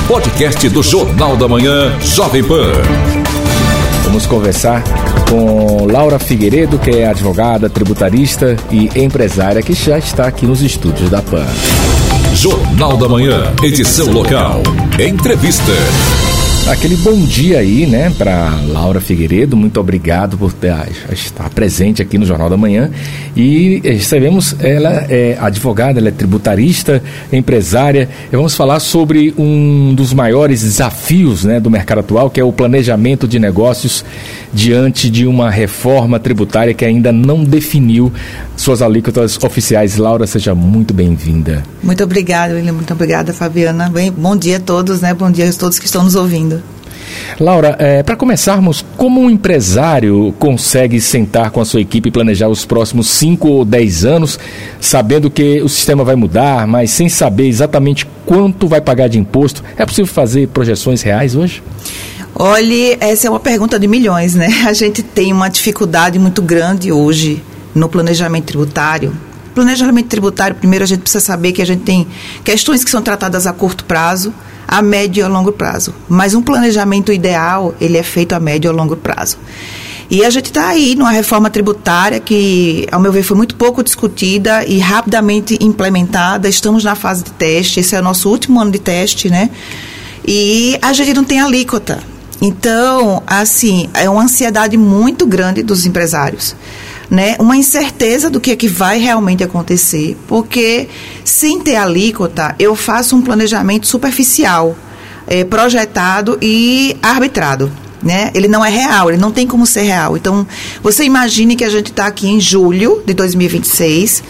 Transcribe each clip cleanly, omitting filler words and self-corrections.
podcast do Jornal da Manhã, Jovem Pan. Vamos conversar com Laura Figueiredo, que é advogada, tributarista e empresária, que já está aqui nos estúdios da PAN. Jornal da Manhã, edição local. Entrevista. Aquele bom dia aí, né, para Laura Figueiredo. Muito obrigado por estar presente aqui no Jornal da Manhã. E recebemos, ela é advogada, ela é tributarista, empresária. E vamos falar sobre um dos maiores desafios, né, do mercado atual, que é o planejamento de negócios diante de uma reforma tributária que ainda não definiu suas alíquotas oficiais. Laura, seja muito bem-vinda. Muito obrigada, William. Muito obrigada, Fabiana. Bom dia a todos, né? Bom dia a todos que estão nos ouvindo. Laura, para começarmos, como um empresário consegue sentar com a sua equipe e planejar os próximos 5 ou 10 anos, sabendo que o sistema vai mudar, mas sem saber exatamente quanto vai pagar de imposto? É possível fazer projeções reais hoje? Olha, essa é uma pergunta de milhões, né? A gente tem uma dificuldade muito grande hoje no planejamento tributário. Planejamento tributário, primeiro a gente precisa saber que a gente tem questões que são tratadas a curto prazo, a médio e a longo prazo. Mas um planejamento ideal, ele é feito a médio e a longo prazo. E a gente está aí numa reforma tributária que, ao meu ver, foi muito pouco discutida e rapidamente implementada. Estamos na fase de teste, esse é o nosso último ano de teste, né? E a gente não tem alíquota. Então, assim, é uma ansiedade muito grande dos empresários, né? Uma incerteza do que é que vai realmente acontecer, porque sem ter alíquota, eu faço um planejamento superficial, projetado e arbitrado, né? Ele não é real, ele não tem como ser real. Então, você imagine que a gente está aqui em julho de 2026,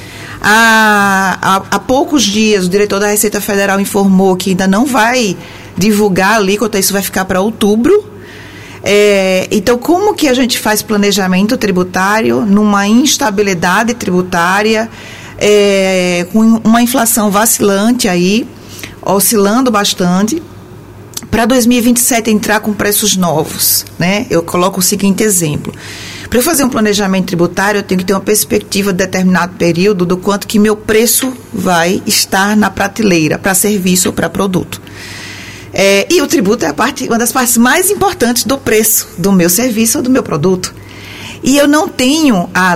há poucos dias o diretor da Receita Federal informou que ainda não vai divulgar a alíquota, isso vai ficar para outubro. Então, como que a gente faz planejamento tributário numa instabilidade tributária, com uma inflação vacilante aí, oscilando bastante, para 2027 entrar com preços novos, né? Eu coloco o seguinte exemplo. Para eu fazer um planejamento tributário, eu tenho que ter uma perspectiva de determinado período do quanto que meu preço vai estar na prateleira, para serviço ou para produto. E o tributo é uma das partes mais importantes do preço do meu serviço ou do meu produto. E eu não tenho a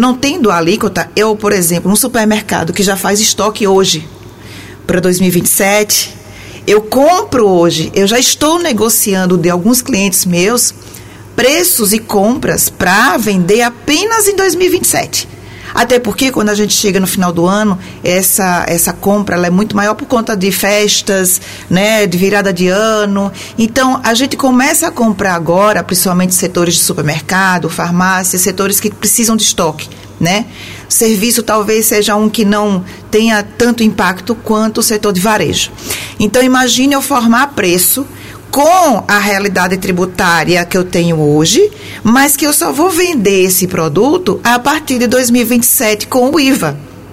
alíquota, por exemplo, um supermercado que já faz estoque hoje para 2027, eu compro hoje, eu já estou negociando de alguns clientes meus preços e compras para vender apenas em 2027. Até porque quando a gente chega no final do ano, essa compra ela é muito maior por conta de festas, né, de virada de ano. Então, a gente começa a comprar agora, principalmente setores de supermercado, farmácia, setores que precisam de estoque, né? Serviço talvez seja um que não tenha tanto impacto quanto o setor de varejo. Então, imagine eu formar preço com a realidade tributária que eu tenho hoje, mas que eu só vou vender esse produto a partir de 2027 com o IVA.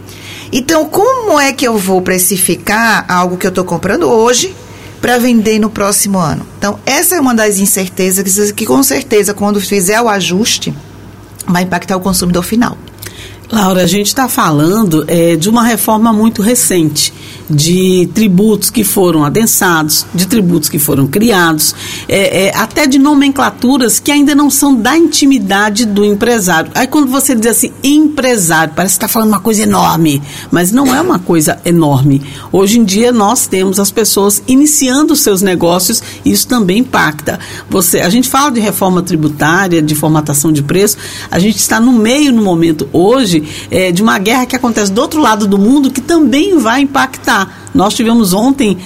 Então, como é que eu vou precificar algo que eu estou comprando hoje para vender no próximo ano? Então, essa é uma das incertezas que com certeza, quando fizer o ajuste, vai impactar o consumidor final. Laura, a gente está falando de uma reforma muito recente, de tributos que foram adensados, de tributos que foram criados, até de nomenclaturas que ainda não são da intimidade do empresário. Aí quando você diz assim, empresário, parece que está falando uma coisa enorme, mas não é uma coisa enorme. Hoje em dia nós temos as pessoas iniciando seus negócios e isso também impacta. A gente fala de reforma tributária, de formatação de preço, a gente está no momento hoje, de uma guerra que acontece do outro lado do mundo que também vai impactar. Nós tivemos ontem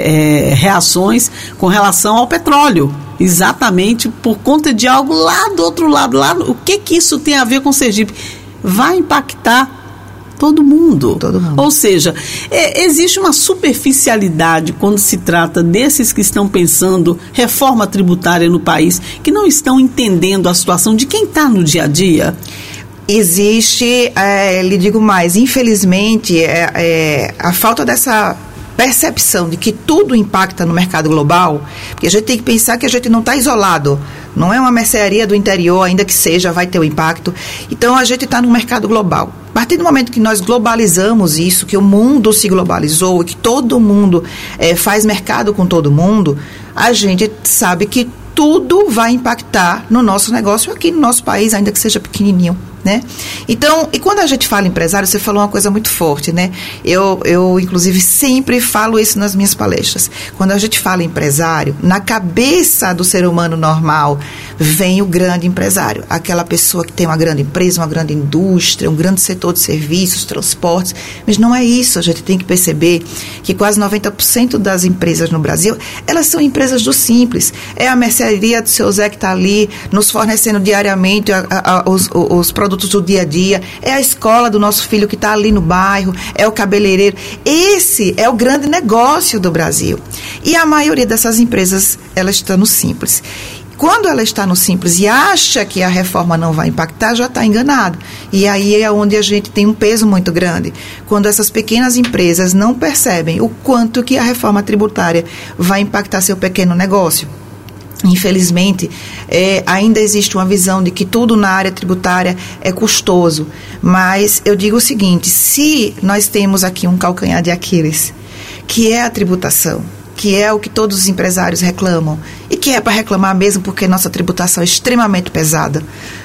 reações com relação ao petróleo, exatamente por conta de algo lá do outro lado. O que isso tem a ver com Sergipe? Vai impactar todo mundo. Ou seja, existe uma superficialidade quando se trata desses que estão pensando reforma tributária no país, que não estão entendendo a situação de quem está no dia a dia. Existe, lhe digo mais, infelizmente, a falta dessa percepção de que tudo impacta no mercado global, porque a gente tem que pensar que a gente não está isolado, não é uma mercearia do interior, ainda que seja, vai ter um impacto. Então, a gente está no mercado global. A partir do momento que nós globalizamos isso, que o mundo se globalizou, que todo mundo faz mercado com todo mundo, a gente sabe que tudo vai impactar no nosso negócio aqui no nosso país, ainda que seja pequenininho, né? Então, e quando a gente fala empresário, você falou uma coisa muito forte, né? Eu inclusive, sempre falo isso nas minhas palestras. Quando a gente fala empresário, na cabeça do ser humano normal, vem o grande empresário. Aquela pessoa que tem uma grande empresa, uma grande indústria, um grande setor de serviços, transportes. Mas não é isso. A gente tem que perceber que quase 90% das empresas no Brasil, elas são empresas do simples. É a mercearia do seu Zé que está ali, nos fornecendo diariamente os produtos do dia a dia, é a escola do nosso filho que está ali no bairro, é o cabeleireiro. Esse é o grande negócio do Brasil. E a maioria dessas empresas, ela está no simples. Quando ela está no simples e acha que a reforma não vai impactar, já está enganado. E aí é onde a gente tem um peso muito grande. Quando essas pequenas empresas não percebem o quanto que a reforma tributária vai impactar seu pequeno negócio. Infelizmente, ainda existe uma visão de que tudo na área tributária é custoso. Mas eu digo o seguinte, se nós temos aqui um calcanhar de Aquiles, que é a tributação, que é o que todos os empresários reclamam, e que é para reclamar mesmo porque nossa tributação é extremamente pesada,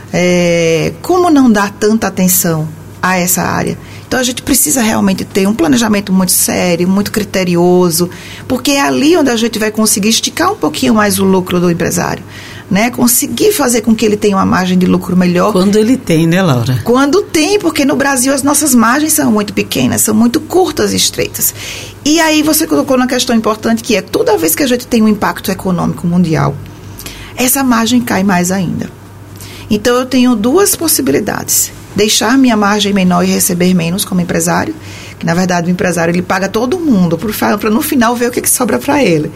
como não dar tanta atenção a essa área? Então, a gente precisa realmente ter um planejamento muito sério, muito criterioso, porque é ali onde a gente vai conseguir esticar um pouquinho mais o lucro do empresário, né? Conseguir fazer com que ele tenha uma margem de lucro melhor. Quando ele tem, né, Laura? Quando tem, porque no Brasil as nossas margens são muito pequenas, são muito curtas e estreitas. E aí você colocou uma questão importante, que é toda vez que a gente tem um impacto econômico mundial, essa margem cai mais ainda. Então, eu tenho duas possibilidades. Deixar minha margem menor e receber menos como empresário, que na verdade o empresário ele paga todo mundo para no final ver o que sobra para ele.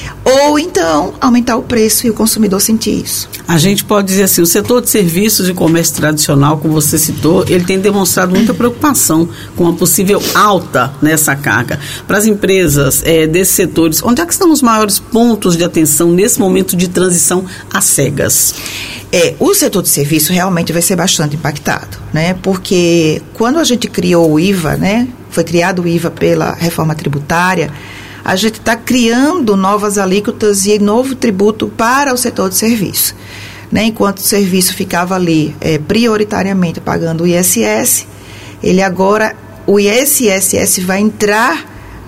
Ou então aumentar o preço e o consumidor sentir isso. A gente pode dizer assim, o setor de serviços e comércio tradicional, como você citou, ele tem demonstrado muita preocupação com a possível alta nessa carga. Para as empresas desses setores, onde é que estão os maiores pontos de atenção nesse momento de transição às cegas? O setor de serviço realmente vai ser bastante impactado, né? Porque quando a gente criou o IVA, né? Foi criado o IVA pela reforma tributária, a gente está criando novas alíquotas e novo tributo para o setor de serviço, né? Enquanto o serviço ficava ali prioritariamente pagando o ISS, ele agora, o ISS vai entrar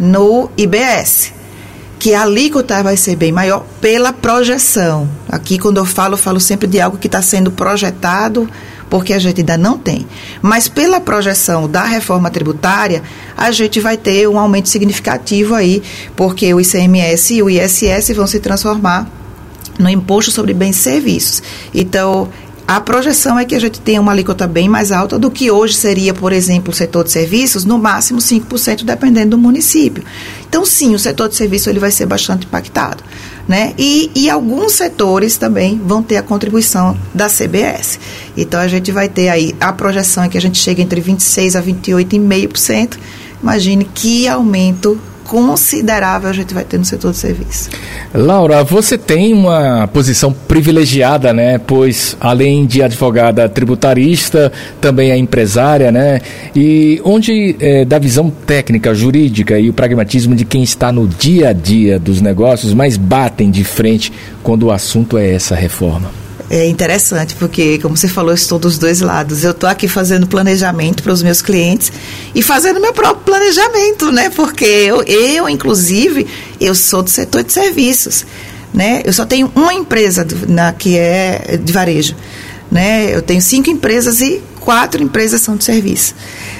no IBS, que a alíquota vai ser bem maior pela projeção. Aqui, quando eu falo sempre de algo que está sendo projetado, porque a gente ainda não tem. Mas pela projeção da reforma tributária, a gente vai ter um aumento significativo aí, porque o ICMS e o ISS vão se transformar no Imposto sobre Bens e Serviços. Então, a projeção é que a gente tenha uma alíquota bem mais alta do que hoje seria, por exemplo, o setor de serviços, no máximo 5%, dependendo do município. Então, sim, o setor de serviço ele vai ser bastante impactado, né? E alguns setores também vão ter a contribuição da CBS. Então, a gente vai ter aí, a projeção é que a gente chega entre 26% a 28,5%. Imagine que aumento considerável a gente vai ter no setor de serviço. Laura, você tem uma posição privilegiada, né? Pois, além de advogada tributarista, também é empresária, né? E onde, da visão técnica, jurídica e o pragmatismo de quem está no dia a dia dos negócios, mais batem de frente quando o assunto é essa reforma? É interessante, porque, como você falou, eu estou dos dois lados. Eu estou aqui fazendo planejamento para os meus clientes e fazendo meu próprio planejamento, né? Porque eu inclusive, eu sou do setor de serviços, né? Eu só tenho uma empresa que é de varejo, né? Eu tenho 5 empresas e 4 empresas são de serviço.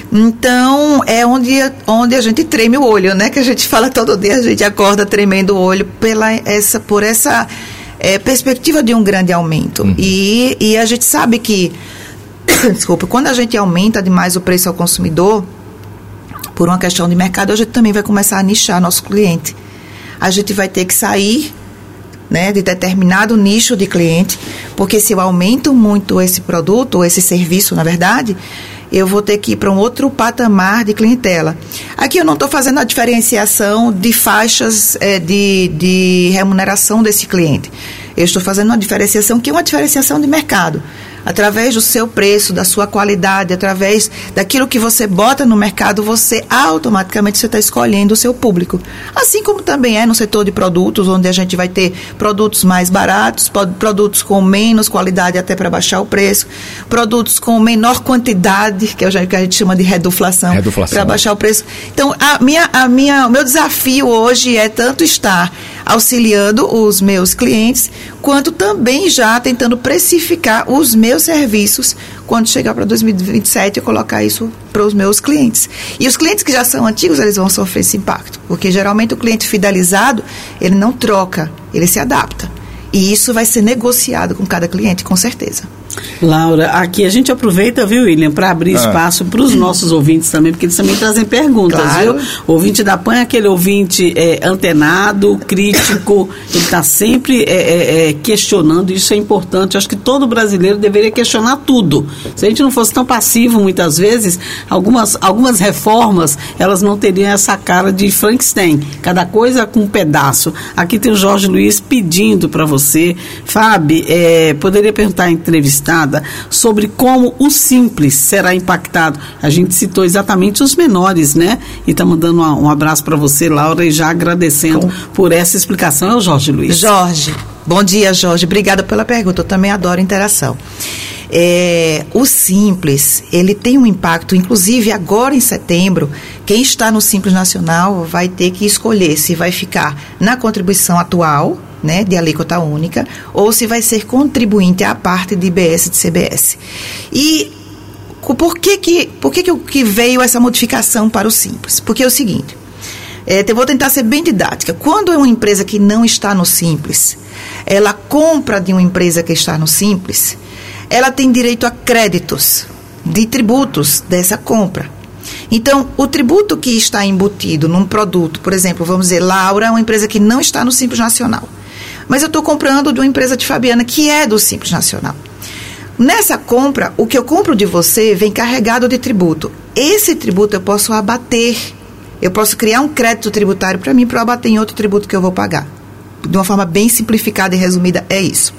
Então, é onde a gente treme o olho, né? Que a gente fala todo dia, a gente acorda tremendo o olho por essa perspectiva de um grande aumento. E a gente sabe que, desculpa, quando a gente aumenta demais o preço ao consumidor, por uma questão de mercado, a gente também vai começar a nichar nosso cliente. A gente vai ter que sair, né, de determinado nicho de cliente, porque se eu aumento muito esse produto, ou esse serviço, na verdade, eu vou ter que ir para um outro patamar de clientela. Aqui eu não estou fazendo a diferenciação de faixas de remuneração desse cliente. Eu estou fazendo uma diferenciação que é uma diferenciação de mercado. através do seu preço, da sua qualidade, através daquilo que você bota no mercado, você automaticamente está escolhendo o seu público. Assim como também é no setor de produtos, onde a gente vai ter produtos mais baratos, produtos com menos qualidade até para baixar o preço, produtos com menor quantidade, que a gente chama de reduflação. Para baixar o preço. Então, o meu desafio hoje é tanto estar auxiliando os meus clientes, quanto também já tentando precificar os meus serviços quando chegar para 2027 eu colocar isso para os meus clientes. E os clientes que já são antigos, eles vão sofrer esse impacto, porque geralmente o cliente fidelizado, ele não troca, ele se adapta. E isso vai ser negociado com cada cliente, com certeza. Laura, aqui a gente aproveita, viu, William, para abrir espaço para os nossos ouvintes também, porque eles também trazem perguntas, claro. Viu? O ouvinte da PAN é aquele ouvinte antenado, crítico, ele está sempre questionando, isso é importante. Eu acho que todo brasileiro deveria questionar tudo. Se a gente não fosse tão passivo, muitas vezes, algumas reformas, elas não teriam essa cara de Frankenstein, cada coisa com um pedaço. Aqui tem o Jorge Luiz pedindo para você, Fábio, poderia perguntar à entrevistada sobre como o simples será impactado. A gente citou exatamente os menores, né? E está mandando um abraço para você, Laura, e já agradecendo por essa explicação. É o Jorge Luiz. Jorge, bom dia, Jorge. Obrigada pela pergunta. Eu também adoro interação. O Simples, ele tem um impacto, inclusive agora em setembro, quem está no Simples Nacional vai ter que escolher se vai ficar na contribuição atual, né, de alíquota única, ou se vai ser contribuinte à parte de IBS e de CBS. E por que veio essa modificação para o Simples? Porque é o seguinte, eu vou tentar ser bem didática. Quando é uma empresa que não está no Simples, ela compra de uma empresa que está no Simples, ela tem direito a créditos de tributos dessa compra. Então, o tributo que está embutido num produto, por exemplo, vamos dizer, Laura é uma empresa que não está no Simples Nacional, mas eu estou comprando de uma empresa de Fabiana que é do Simples Nacional. Nessa compra, o que eu compro de você vem carregado de tributo. Esse tributo eu posso abater, eu posso criar um crédito tributário para mim para eu abater em outro tributo que eu vou pagar. De uma forma bem simplificada e resumida, é isso.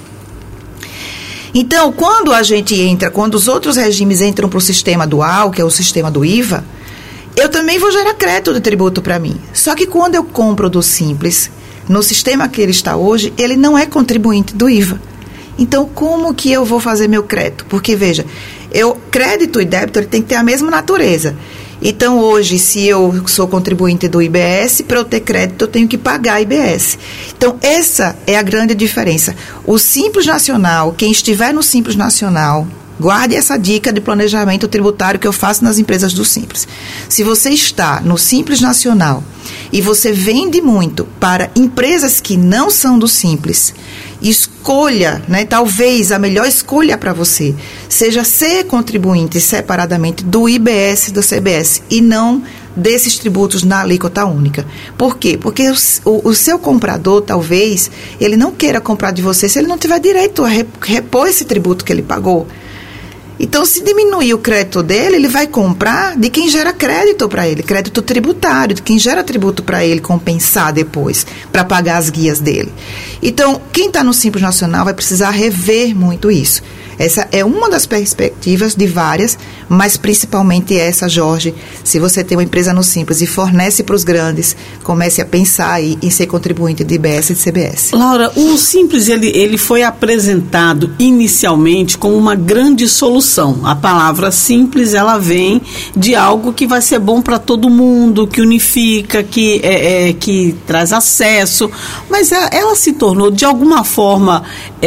Então, quando os outros regimes entram para o sistema dual, que é o sistema do IVA, eu também vou gerar crédito de tributo para mim. Só que quando eu compro do Simples, no sistema que ele está hoje, ele não é contribuinte do IVA. Então, como que eu vou fazer meu crédito? Porque, veja, crédito e débito ele tem que ter a mesma natureza. Então, hoje, se eu sou contribuinte do IBS, para eu ter crédito, eu tenho que pagar IBS. Então, essa é a grande diferença. O Simples Nacional, quem estiver no Simples Nacional, guarde essa dica de planejamento tributário que eu faço nas empresas do Simples. Se você está no Simples Nacional e você vende muito para empresas que não são do Simples, escolha, né, talvez a melhor escolha para você seja ser contribuinte separadamente do IBS e do CBS e não desses tributos na alíquota única. Por quê? Porque o seu comprador, talvez, ele não queira comprar de você se ele não tiver direito a repor esse tributo que ele pagou. Então, se diminuir o crédito dele, ele vai comprar de quem gera crédito para ele, crédito tributário, de quem gera tributo para ele compensar depois, para pagar as guias dele. Então, quem está no Simples Nacional vai precisar rever muito isso. Essa é uma das perspectivas de várias, mas principalmente essa, Jorge. Se você tem uma empresa no Simples e fornece para os grandes, comece a pensar aí em ser contribuinte de IBS e de CBS. Laura, o Simples ele foi apresentado inicialmente como uma grande solução. A palavra simples, ela vem de algo que vai ser bom para todo mundo, que unifica, que traz acesso, mas ela se tornou de alguma forma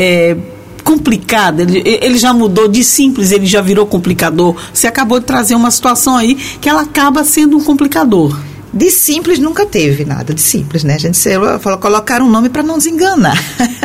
complicada, ele já mudou de simples, ele já virou complicador. Você acabou de trazer uma situação aí que ela acaba sendo um complicador. De simples nunca teve nada de simples, né? A gente falou, colocar um nome para não nos enganar.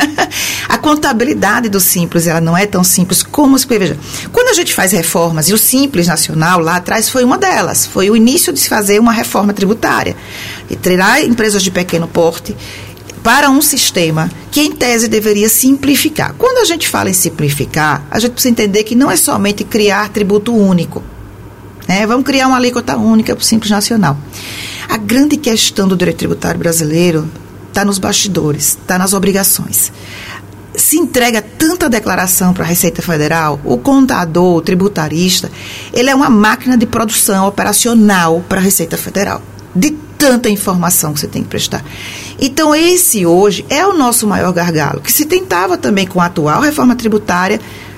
A contabilidade do simples, ela não é tão simples como se veja. Quando a gente faz reformas, e o Simples Nacional lá atrás foi uma delas, foi o início de se fazer uma reforma tributária, e tirar empresas de pequeno porte para um sistema que, em tese, deveria simplificar. Quando a gente fala em simplificar, a gente precisa entender que não é somente criar tributo único. Vamos criar uma alíquota única para o Simples Nacional. A grande questão do direito tributário brasileiro está nos bastidores, está nas obrigações. se entrega tanta declaração para a Receita Federal, o contador, o tributarista, ele é uma máquina de produção operacional para a Receita Federal, de tanta informação que você tem que prestar. Então, esse hoje é o nosso maior gargalo, que se tentava também com a atual reforma tributária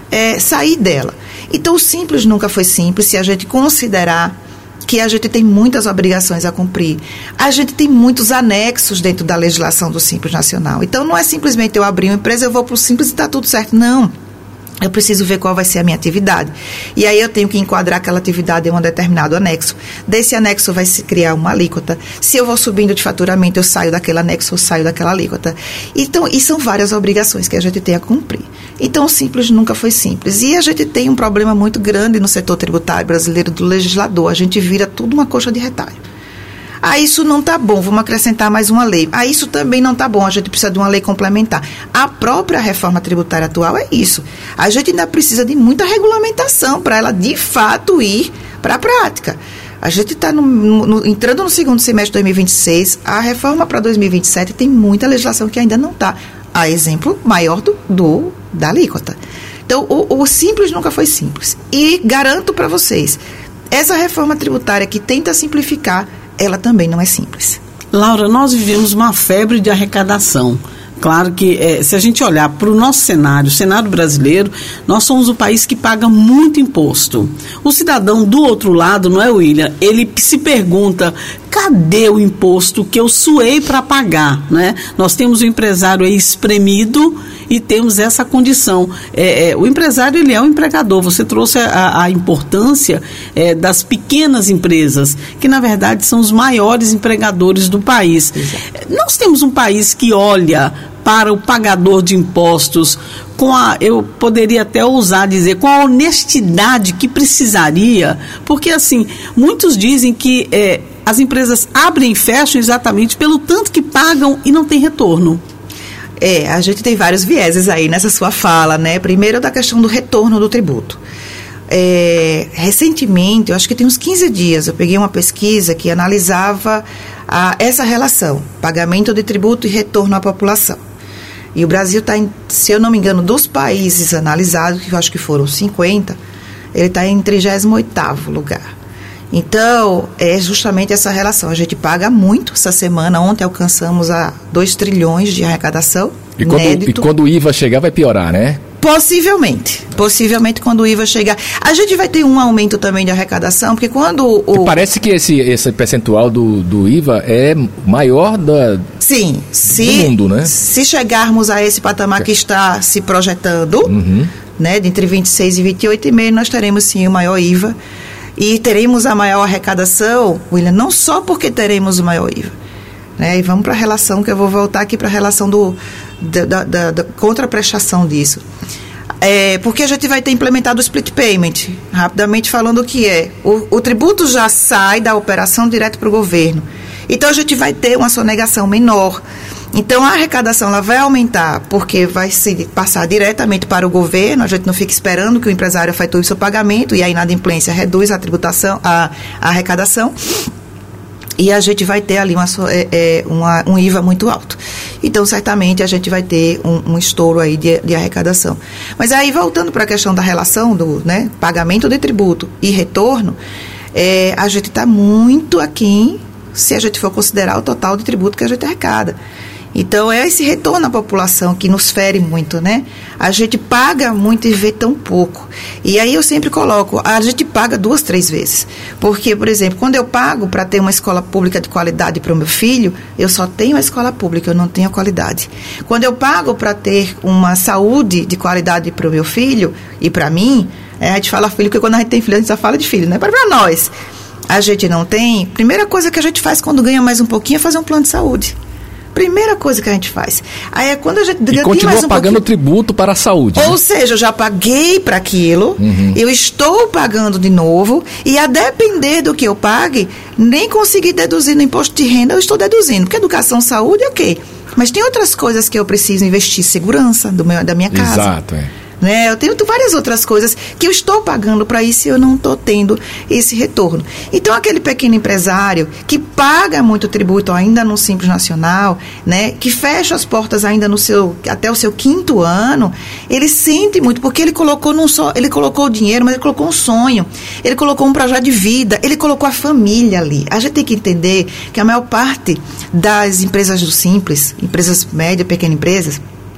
sair dela. Então, o Simples nunca foi simples, se a gente considerar que a gente tem muitas obrigações a cumprir. A gente tem muitos anexos dentro da legislação do Simples Nacional. Então, não é simplesmente eu abrir uma empresa, eu vou para o Simples e está tudo certo. Não. Eu preciso ver qual vai ser a minha atividade. E aí eu tenho que enquadrar aquela atividade em um determinado anexo. Desse anexo vai se criar uma alíquota. Se eu vou subindo de faturamento, eu saio daquele anexo, eu saio daquela alíquota. Então, e são várias obrigações que a gente tem a cumprir. Então, o Simples nunca foi simples. E a gente tem um problema muito grande no setor tributário brasileiro do legislador. A gente vira tudo uma coxa de retalho. Isso não está bom, vamos acrescentar mais uma lei. Isso também não está bom, a gente precisa de uma lei complementar. A própria reforma tributária atual é isso. A gente ainda precisa de muita regulamentação para ela, de fato, ir para a prática. A gente está entrando no segundo semestre de 2026, a reforma para 2027 tem muita legislação que ainda não está. A exemplo maior da alíquota. Então, o simples nunca foi simples. E garanto para vocês, essa reforma tributária que tenta simplificar, ela também não é simples. Laura, nós vivemos uma febre de arrecadação. Claro que se a gente olhar para o nosso cenário, o cenário brasileiro, nós somos um país que paga muito imposto. O cidadão do outro lado, não é, William? Ele se pergunta, cadê o imposto que eu suei para pagar, né? Nós temos o empresário aí espremido e temos essa condição. O empresário, ele é um empregador. Você trouxe a importância das pequenas empresas, que na verdade são os maiores empregadores do país. Exato. Nós temos um país que olha para o pagador de impostos eu poderia até ousar dizer, com a honestidade que precisaria, porque assim, muitos dizem que as empresas abrem e fecham exatamente pelo tanto que pagam e não tem retorno. A gente tem vários vieses aí nessa sua fala, né? Primeiro, da questão do retorno do tributo. Recentemente, eu acho que tem uns 15 dias, eu peguei uma pesquisa que analisava essa relação, pagamento de tributo e retorno à população. E o Brasil está, se eu não me engano, dos países analisados, que eu acho que foram 50, ele está em 38º lugar. Então, é justamente essa relação. A gente paga muito essa semana. Ontem alcançamos 2 trilhões de arrecadação. E quando o IVA chegar, vai piorar, né? Possivelmente, quando o IVA chegar. A gente vai ter um aumento também de arrecadação, porque quando parece que esse percentual do IVA é maior do mundo, né? Se chegarmos a esse patamar que está se projetando, né, de entre 26 e 28,5, nós teremos sim o maior IVA e teremos a maior arrecadação, William, não só porque teremos o maior IVA, né? E vamos para a relação, que eu vou voltar aqui para a relação da contraprestação disso. Porque a gente vai ter implementado o split payment, rapidamente falando o que é. O tributo já sai da operação direto para o governo. Então, a gente vai ter uma sonegação menor. Então, a arrecadação ela vai aumentar, porque vai se passar diretamente para o governo. A gente não fica esperando que o empresário efetue o seu pagamento, e a inadimplência reduz a tributação, a arrecadação. E a gente vai ter ali um IVA muito alto. Então, certamente, a gente vai ter um estouro aí de arrecadação. Mas aí, voltando para a questão da relação do pagamento de tributo e retorno, a gente está muito aquém, se a gente for considerar o total de tributo que a gente arrecada. Então, é esse retorno à população que nos fere muito, né? A gente paga muito e vê tão pouco. E aí eu sempre coloco, a gente paga 2, 3 vezes. Porque, por exemplo, quando eu pago para ter uma escola pública de qualidade para o meu filho, eu só tenho a escola pública, eu não tenho a qualidade. Quando eu pago para ter uma saúde de qualidade para o meu filho e para mim, a gente fala filho, porque quando a gente tem filho, a gente só fala de filho, né? Para nós, a gente não tem. Primeira coisa que a gente faz quando ganha mais um pouquinho é fazer um plano de saúde. Primeira coisa que a gente faz. Aí é quando a gente ganha mais um pouquinho. Pagando tributo para a saúde. Ou seja, eu já paguei para aquilo, eu estou pagando de novo, e a depender do que eu pague, nem consegui deduzir no imposto de renda, eu estou deduzindo. Porque educação, saúde, ok. Mas tem outras coisas que eu preciso investir. Segurança da minha casa. Exato, né? Eu tenho várias outras coisas que eu estou pagando para isso e eu não estou tendo esse retorno. Então, aquele pequeno empresário que paga muito tributo ainda no Simples Nacional, né? Que fecha as portas ainda até o seu 5º ano, ele sente muito, porque ele colocou ele colocou o dinheiro, mas ele colocou um sonho, ele colocou um projeto de vida, ele colocou a família ali. A gente tem que entender que a maior parte das empresas do Simples, empresas médias, pequenas empresas,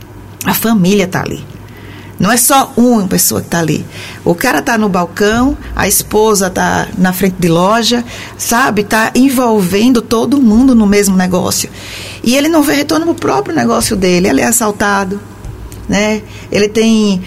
a família está ali. Não é só uma pessoa que está ali. O cara está no balcão, a esposa está na frente de loja, sabe? Está envolvendo todo mundo no mesmo negócio. E ele não vê retorno no próprio negócio dele. Ele é assaltado, né? Ele tem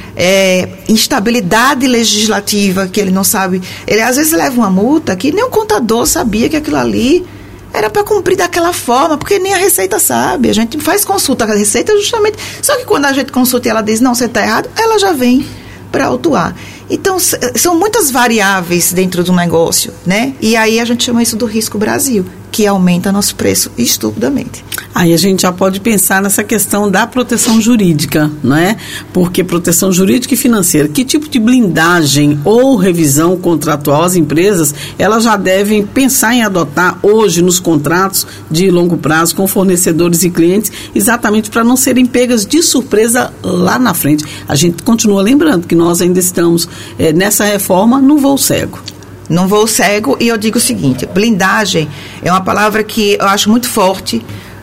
instabilidade legislativa que ele não sabe. Ele às vezes leva uma multa que nem o contador sabia que aquilo ali era para cumprir daquela forma, porque nem a Receita sabe. A gente faz consulta com a Receita justamente. Só que quando a gente consulta e ela diz, não, você está errado, ela já vem para autuar. Então, são muitas variáveis dentro do negócio, né? E aí a gente chama isso do risco Brasil, que aumenta nosso preço estupidamente. Aí a gente já pode pensar nessa questão da proteção jurídica, não é? Porque proteção jurídica e financeira, que tipo de blindagem ou revisão contratual as empresas, elas já devem pensar em adotar hoje nos contratos de longo prazo com fornecedores e clientes, exatamente para não serem pegas de surpresa lá na frente. A gente continua lembrando que nós ainda estamos nessa reforma no voo cego. Num voo cego, e eu digo o seguinte, blindagem é uma palavra que eu acho muito forte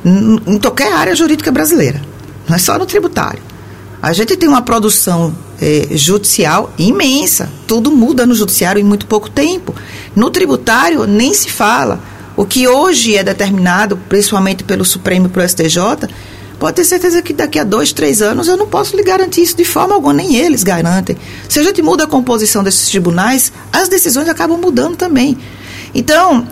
em qualquer área jurídica brasileira, não é só no tributário. A gente tem uma produção judicial imensa, tudo muda no judiciário em muito pouco tempo. No tributário nem se fala. O que hoje é determinado, principalmente pelo Supremo e pelo STJ, pode ter certeza que daqui a 2, 3 anos eu não posso lhe garantir isso de forma alguma, nem eles garantem. Se a gente muda a composição desses tribunais, as decisões acabam mudando também. Então,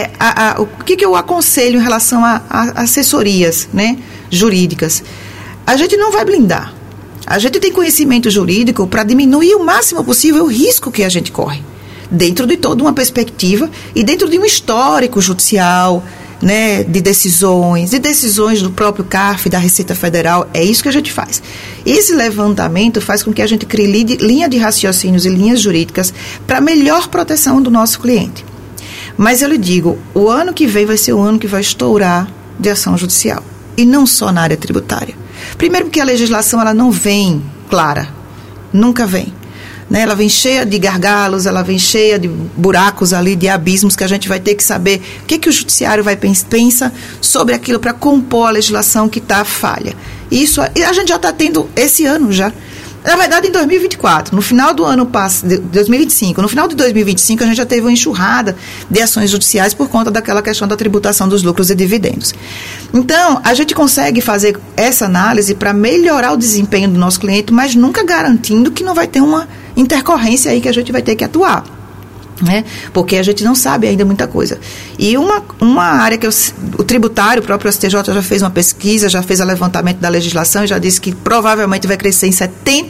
o que eu aconselho em relação a assessorias, né, jurídicas? A gente não vai blindar. A gente tem conhecimento jurídico para diminuir o máximo possível o risco que a gente corre, dentro de toda uma perspectiva e dentro de um histórico judicial, né, de decisões do próprio CARF, da Receita Federal. É isso que a gente faz. Esse levantamento faz com que a gente crie linha de raciocínios e linhas jurídicas para melhor proteção do nosso cliente. Mas eu lhe digo, o ano que vem vai ser o ano que vai estourar de ação judicial. E não só na área tributária. Primeiro porque a legislação ela não vem clara. Nunca vem. Né? Ela vem cheia de gargalos, ela vem cheia de buracos ali, de abismos, que a gente vai ter que saber o que o judiciário pensa sobre aquilo para compor a legislação que está falha. Isso a gente já está tendo esse ano já. Na verdade, em 2024, no final do ano passado, 2025, no final de 2025, a gente já teve uma enxurrada de ações judiciais por conta daquela questão da tributação dos lucros e dividendos. Então, a gente consegue fazer essa análise para melhorar o desempenho do nosso cliente, mas nunca garantindo que não vai ter uma intercorrência aí que a gente vai ter que atuar, né? Porque a gente não sabe ainda muita coisa. E uma área que o tributário, o próprio STJ já fez uma pesquisa, já fez o levantamento da legislação e já disse que provavelmente vai crescer em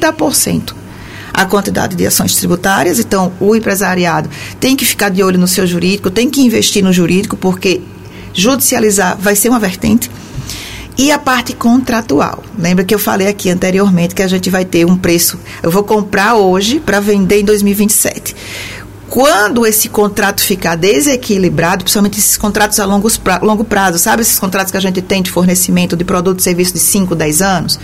70% a quantidade de ações tributárias. Então, o empresariado tem que ficar de olho no seu jurídico, tem que investir no jurídico, porque judicializar vai ser uma vertente. E a parte contratual. Lembra que eu falei aqui anteriormente que a gente vai ter um preço, eu vou comprar hoje para vender em 2027. Quando esse contrato ficar desequilibrado, principalmente esses contratos a longo prazo, sabe esses contratos que a gente tem de fornecimento de produto e serviço de 5, 10 anos?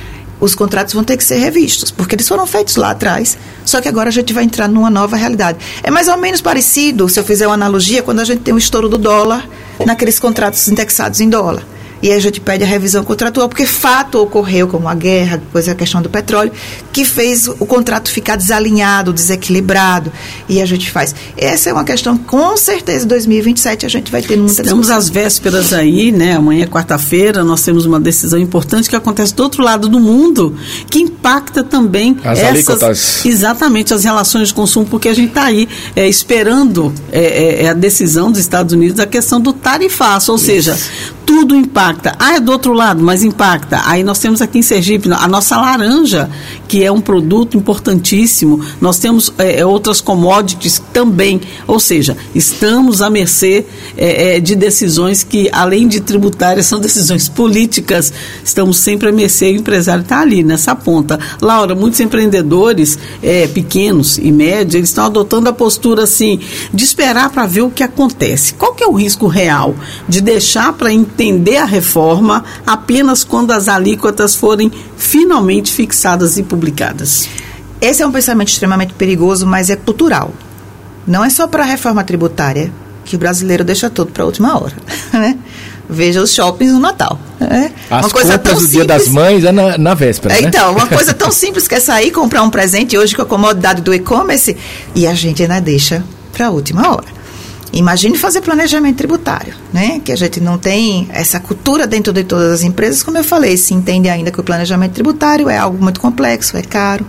Os contratos vão ter que ser revistos, porque eles foram feitos lá atrás, só que agora a gente vai entrar numa nova realidade. É mais ou menos parecido, se eu fizer uma analogia, quando a gente tem o estouro do dólar naqueles contratos indexados em dólar. E a gente pede a revisão contratual, porque fato ocorreu, como a guerra, depois a questão do petróleo, que fez o contrato ficar desalinhado, desequilibrado, e a gente faz. Essa é uma questão, com certeza, em 2027 a gente vai ter muita discussão. Estamos às vésperas aí, né? Amanhã é quarta-feira, nós temos uma decisão importante que acontece do outro lado do mundo, que impacta também as alíquotas. Exatamente, as relações de consumo, porque a gente está aí esperando a decisão dos Estados Unidos da questão do tarifaço, ou seja, tudo impacta. É do outro lado, mas impacta. Aí nós temos aqui em Sergipe a nossa laranja, que é um produto importantíssimo. Nós temos outras commodities também. Ou seja, estamos à mercê de decisões que, além de tributárias, são decisões políticas. Estamos sempre à mercê, o empresário está ali, nessa ponta. Laura, muitos empreendedores pequenos e médios, eles estão adotando a postura assim, de esperar para ver o que acontece. Qual que é o risco real de deixar para entender a reforma apenas quando as alíquotas forem finalmente fixadas e publicadas? Esse é um pensamento extremamente perigoso, mas é cultural. Não é só para a reforma tributária que o brasileiro deixa tudo para a última hora, né? Veja os shoppings no Natal. Né? As uma coisa compras tão do Dia das Mães é na véspera, né? Então, uma coisa tão simples que é sair, comprar um presente hoje com a comodidade do e-commerce e a gente ainda deixa para a última hora. Imagine fazer planejamento tributário, né? Que a gente não tem essa cultura dentro de todas as empresas, como eu falei, se entende ainda que o planejamento tributário é algo muito complexo, é caro,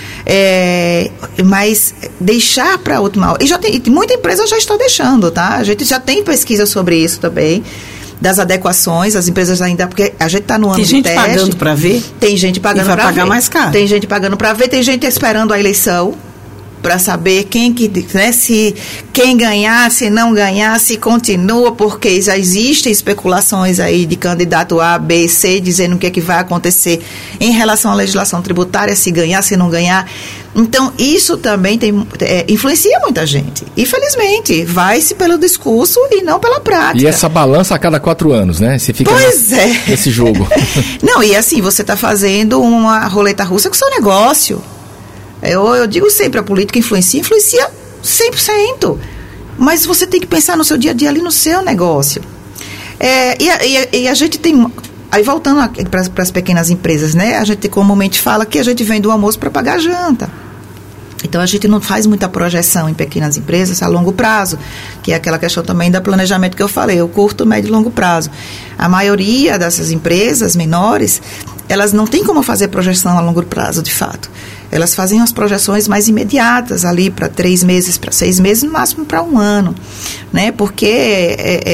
mas deixar para a última hora, e muita empresa já está deixando, tá? A gente já tem pesquisa sobre isso também, das adequações, as empresas ainda, porque a gente está no ano de teste. Tem gente pagando para ver? Tem gente pagando para ver. E vai pagar mais caro. Tem gente pagando para ver, tem gente esperando a eleição para saber se quem ganhar, se não ganhar, se continua, porque já existem especulações aí de candidato A, B, C, dizendo o que é que vai acontecer em relação à legislação tributária, se ganhar, se não ganhar. Então, isso também influencia muita gente. Infelizmente, vai-se pelo discurso e não pela prática. E essa balança a cada 4 anos, né? Você fica nesse jogo. Não, e assim, você está fazendo uma roleta russa com o seu negócio. Eu digo sempre, a política influencia 100%. Mas você tem que pensar no seu dia a dia ali no seu negócio. E a gente tem... Aí voltando para as pequenas empresas, né? A gente comumente fala que a gente vende o almoço para pagar a janta. Então, a gente não faz muita projeção em pequenas empresas a longo prazo, que é aquela questão também do planejamento que eu falei, o curto, médio e longo prazo. A maioria dessas empresas menores, elas não têm como fazer projeção a longo prazo, de fato. Elas fazem as projeções mais imediatas ali para 3 meses, para 6 meses, no máximo para 1 ano, né? Porque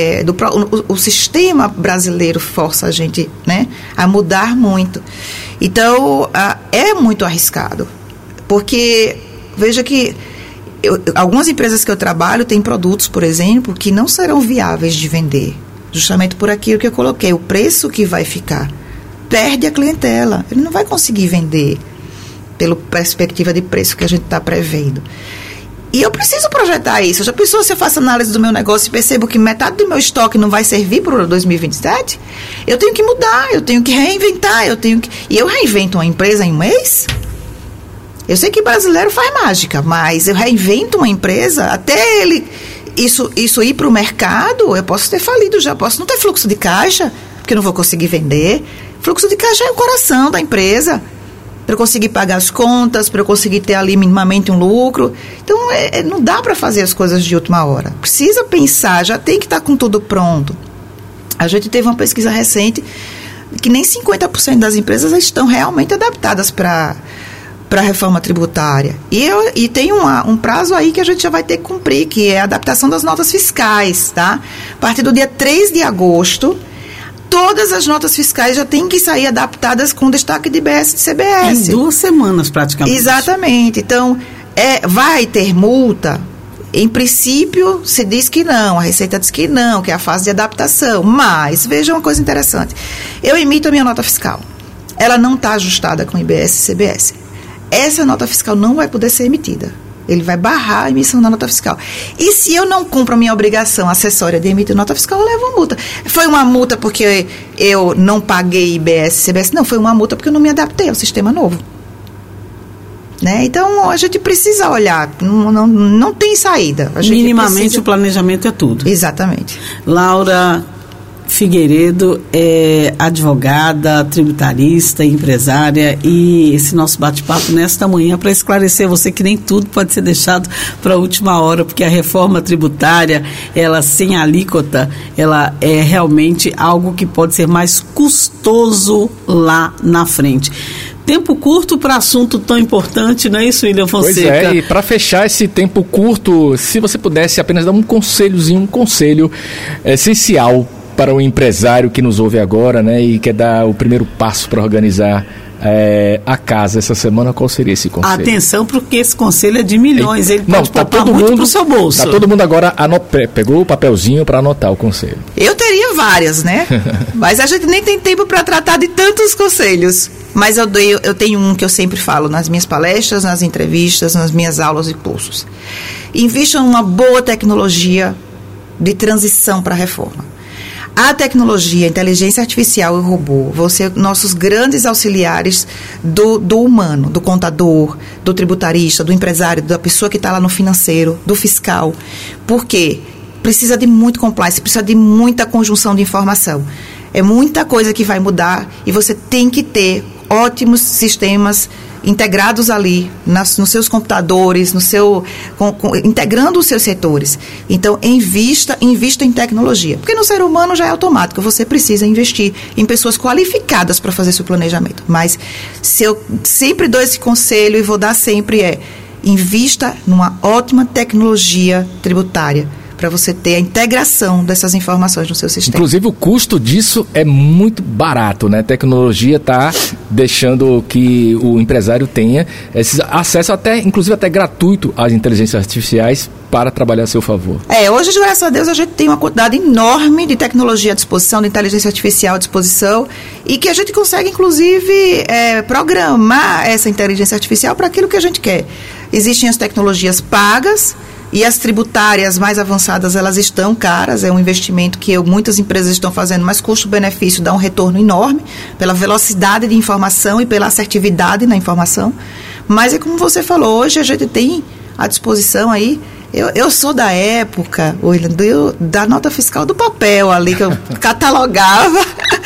o sistema brasileiro força a gente, né, a mudar muito. Então, é muito arriscado, porque veja que algumas empresas que eu trabalho têm produtos, por exemplo, que não serão viáveis de vender, justamente por aquilo que eu coloquei, o preço que vai ficar. Perde a clientela, ele não vai conseguir vender pela perspectiva de preço que a gente está prevendo. E eu preciso projetar isso. Já pensou se eu faço análise do meu negócio e percebo que metade do meu estoque não vai servir para 2027? Eu tenho que mudar, eu tenho que reinventar, e eu reinvento uma empresa em um mês? Eu sei que brasileiro faz mágica, mas eu reinvento uma empresa, até isso ir para o mercado, eu posso ter falido já, posso não ter fluxo de caixa, porque eu não vou conseguir vender. Fluxo de caixa é o coração da empresa, para eu conseguir pagar as contas, para eu conseguir ter ali minimamente um lucro. Então, não dá para fazer as coisas de última hora. Precisa pensar, já tem que estar com tudo pronto. A gente teve uma pesquisa recente que nem 50% das empresas estão realmente adaptadas para a reforma tributária. E tem um prazo aí que a gente já vai ter que cumprir, que é a adaptação das notas fiscais, tá? A partir do dia 3 de agosto, todas as notas fiscais já têm que sair adaptadas com destaque de IBS e CBS. Em 2 semanas, praticamente. Exatamente. Então, vai ter multa? Em princípio, se diz que não, a Receita diz que não, que é a fase de adaptação. Mas, veja uma coisa interessante. Eu emito a minha nota fiscal. Ela não está ajustada com IBS e CBS. Essa nota fiscal não vai poder ser emitida. Ele vai barrar a emissão da nota fiscal. E se eu não cumpro a minha obrigação acessória de emitir nota fiscal, eu levo uma multa. Foi uma multa porque eu não paguei IBS, CBS? Não, foi uma multa porque eu não me adaptei ao sistema novo. Né? Então, a gente precisa olhar. Não tem saída. Minimamente, o planejamento é tudo. Exatamente. Laura Figueiredo é advogada, tributarista, empresária, e esse nosso bate-papo nesta manhã para esclarecer você que nem tudo pode ser deixado para a última hora, porque a reforma tributária, ela sem alíquota, ela é realmente algo que pode ser mais custoso lá na frente. Tempo curto para assunto tão importante, não é isso, William Fonseca? Pois é, e para fechar esse tempo curto, se você pudesse apenas dar um conselho essencial para o empresário que nos ouve agora, né, e quer dar o primeiro passo para organizar a casa essa semana, qual seria esse conselho? Atenção, porque esse conselho é de milhões, ele pode poupar muito pro seu bolso. Tá todo mundo agora pegou o papelzinho para anotar o conselho. Eu teria várias, né? Mas a gente nem tem tempo para tratar de tantos conselhos. Mas eu tenho um que eu sempre falo nas minhas palestras, nas entrevistas, nas minhas aulas e cursos. Invista em uma boa tecnologia de transição para a reforma. A tecnologia, a inteligência artificial e o robô vão ser nossos grandes auxiliares do humano, do contador, do tributarista, do empresário, da pessoa que está lá no financeiro, do fiscal. Por quê? Precisa de muito compliance, precisa de muita conjunção de informação. É muita coisa que vai mudar e você tem que ter ótimos sistemas integrados ali nos seus computadores, integrando os seus setores. Então, invista em tecnologia. Porque no ser humano já é automático, você precisa investir em pessoas qualificadas para fazer seu planejamento. Mas se eu sempre dou esse conselho e vou dar sempre invista numa ótima tecnologia tributária, para você ter a integração dessas informações no seu sistema. Inclusive, o custo disso é muito barato, né? A tecnologia está deixando que o empresário tenha esse acesso inclusive até gratuito às inteligências artificiais para trabalhar a seu favor. Hoje, graças a Deus, a gente tem uma quantidade enorme de tecnologia à disposição, de inteligência artificial à disposição, e que a gente consegue, inclusive, programar essa inteligência artificial para aquilo que a gente quer. Existem as tecnologias pagas, e as tributárias mais avançadas, elas estão caras, é um investimento que muitas empresas estão fazendo, mas custo-benefício dá um retorno enorme pela velocidade de informação e pela assertividade na informação. Mas é como você falou, hoje a gente tem à disposição aí, eu sou da época, da nota fiscal do papel ali, que eu catalogava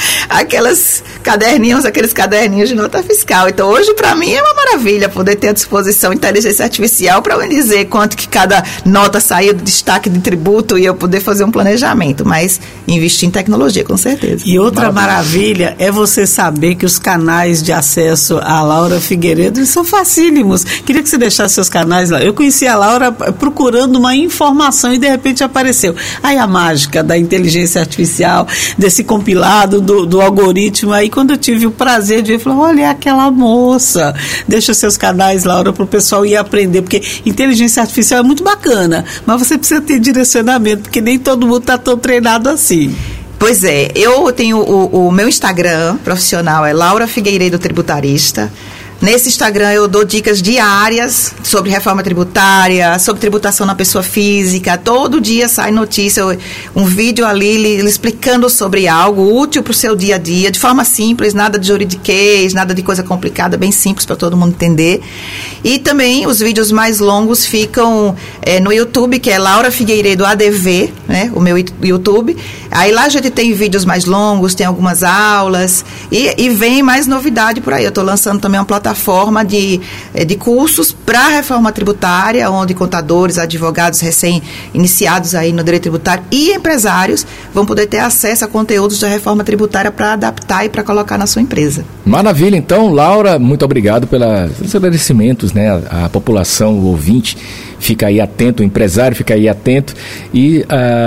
aqueles caderninhos de nota fiscal. Então, hoje, para mim, é uma maravilha poder ter à disposição inteligência artificial para eu dizer quanto que cada nota saiu do destaque de tributo e eu poder fazer um planejamento. Mas investir em tecnologia, com certeza. E outra maravilha é você saber que os canais de acesso à Laura Figueiredo são facílimos. Queria que você deixasse seus canais lá. Eu conheci a Laura procurando uma informação e de repente apareceu. Aí a mágica da inteligência artificial, desse compilado do algoritmo. Aí quando eu tive o prazer de ver, eu falei, olha, é aquela moça. Deixa seus canais, Laura, para o pessoal ir aprender, porque inteligência artificial é muito bacana, mas você precisa ter direcionamento, porque nem todo mundo está tão treinado assim. Pois é, eu tenho o meu Instagram profissional, é Laura Figueiredo Tributarista. Nesse Instagram eu dou dicas diárias sobre reforma tributária, sobre tributação na pessoa física. Todo dia sai notícia, um vídeo ali explicando sobre algo útil para o seu dia a dia, de forma simples, nada de juridiquês, nada de coisa complicada, bem simples para todo mundo entender. E também os vídeos mais longos ficam no YouTube, que é Laura Figueiredo ADV, né, o meu YouTube. Aí lá a gente tem vídeos mais longos, tem algumas aulas e vem mais novidade por aí. Eu estou lançando também uma plataforma de cursos para a reforma tributária, onde contadores, advogados recém-iniciados aí no direito tributário e empresários vão poder ter acesso a conteúdos da reforma tributária para adaptar e para colocar na sua empresa. Maravilha, então, Laura, muito obrigado pelos esclarecimentos, né? A população, o ouvinte, fica aí atento, o empresário fica aí atento e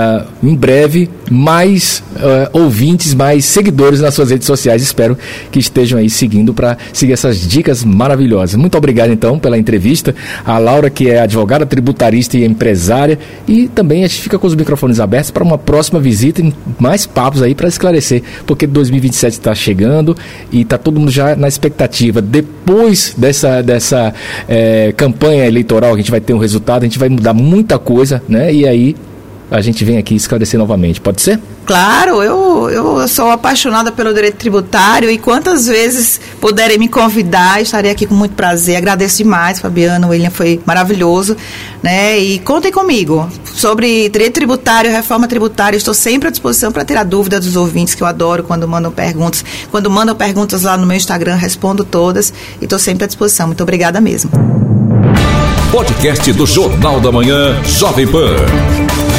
em breve mais ouvintes, mais seguidores nas suas redes sociais. Espero que estejam aí seguindo para seguir essas dicas maravilhosas. Muito obrigado então pela entrevista. A Laura, que é advogada, tributarista e empresária, e também a gente fica com os microfones abertos para uma próxima visita e mais papos aí para esclarecer, porque 2027 está chegando e está todo mundo já na expectativa. Depois dessa campanha eleitoral, a gente vai ter um resultado, a gente vai mudar muita coisa, né? E aí a gente vem aqui esclarecer novamente. Pode ser? Claro, eu sou apaixonada pelo direito tributário e quantas vezes puderem me convidar, estarei aqui com muito prazer. Agradeço demais, Fabiano, o William foi maravilhoso, né? E contem comigo sobre direito tributário, reforma tributária. Estou sempre à disposição para tirar dúvidas dos ouvintes, que eu adoro quando mandam perguntas. Quando mandam perguntas lá no meu Instagram, respondo todas e estou sempre à disposição. Muito obrigada mesmo. Podcast do Jornal da Manhã, Jovem Pan.